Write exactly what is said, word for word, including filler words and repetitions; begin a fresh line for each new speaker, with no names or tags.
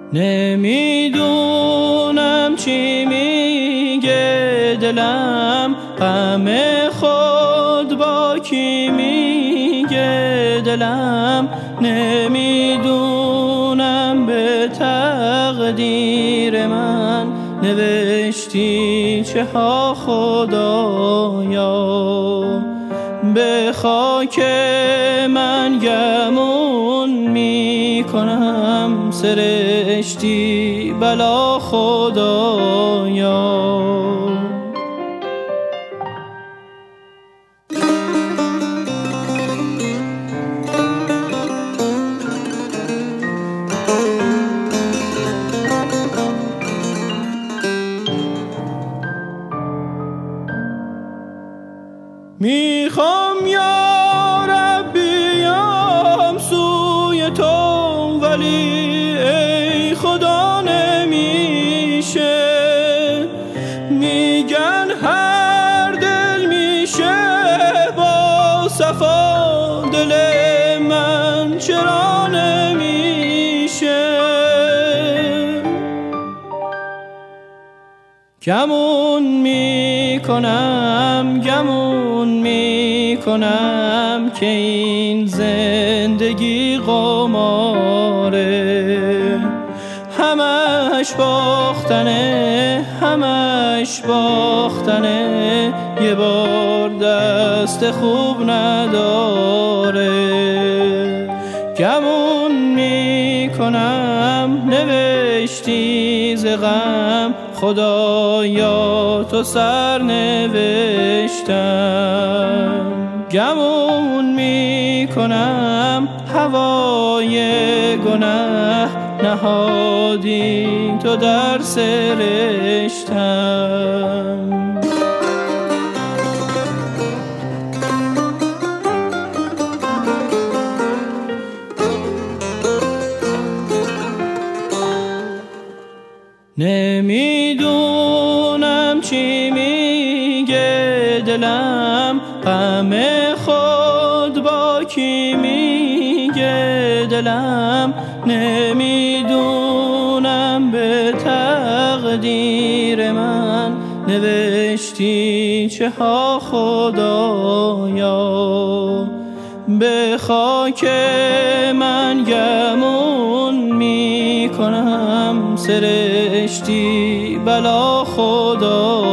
نمیدونم چی میگه دلم، غم خود با کی میگه دلم. نمیدونم به تقدیر من نوشتی چه ها خدایا. به خاک من گمون میکنم سرشتی بلا خدایا. میخوام یا رب بیام سوی تو، ولی ای خدا نمیشه. میگن هر دل میشه با صفا، دل من چرا نمیشه؟ گمون میکنم گمون میکنم که این زندگی قماره، همش باختنه همش باختنه، یه بار دست خوب نداره. گمون میکنم نوشتی ز غم، خدایا تو سر نوشتم. گمون میکنم هوای گناه نهادی تو در سرشتم. نمیدونم چی میگه دلم، غم خود با کی میگه دلم. نمیدونم به تقدیر من نوشتی چه ها خدایا. به خاک من گمون میکنم سرشتی بلا خدا.